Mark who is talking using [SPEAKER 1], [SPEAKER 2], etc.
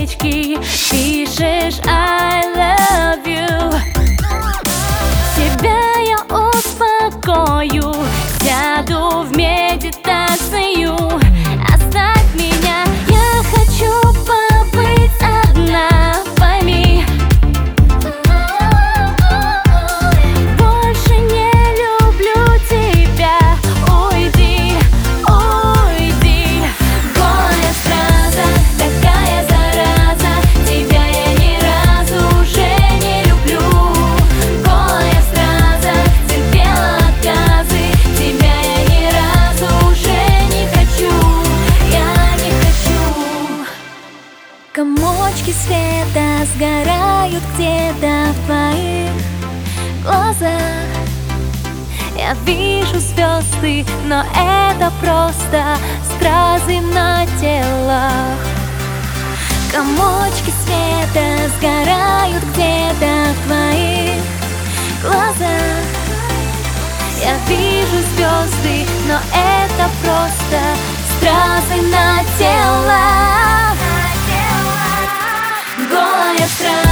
[SPEAKER 1] сердечки пишешь I love you. Себя я успокою, сяду в медитацию. Оставь меня, я хочу побыть одна, пойми. Больше не люблю тебя, уйди, уйди. Голая страза, такая зараза, тебя я ни разу уже не люблю. Голая страза, терпела отказы, тебя я ни разу уже не хочу, я не хочу. Комочки света сгорают где-то в твоих глазах. Я вижу звезды, но это просто стразы на телах. Комочки света сгорают где-то в твоих глазах. Я вижу звезды, но это просто стразы на телах. Голая страза.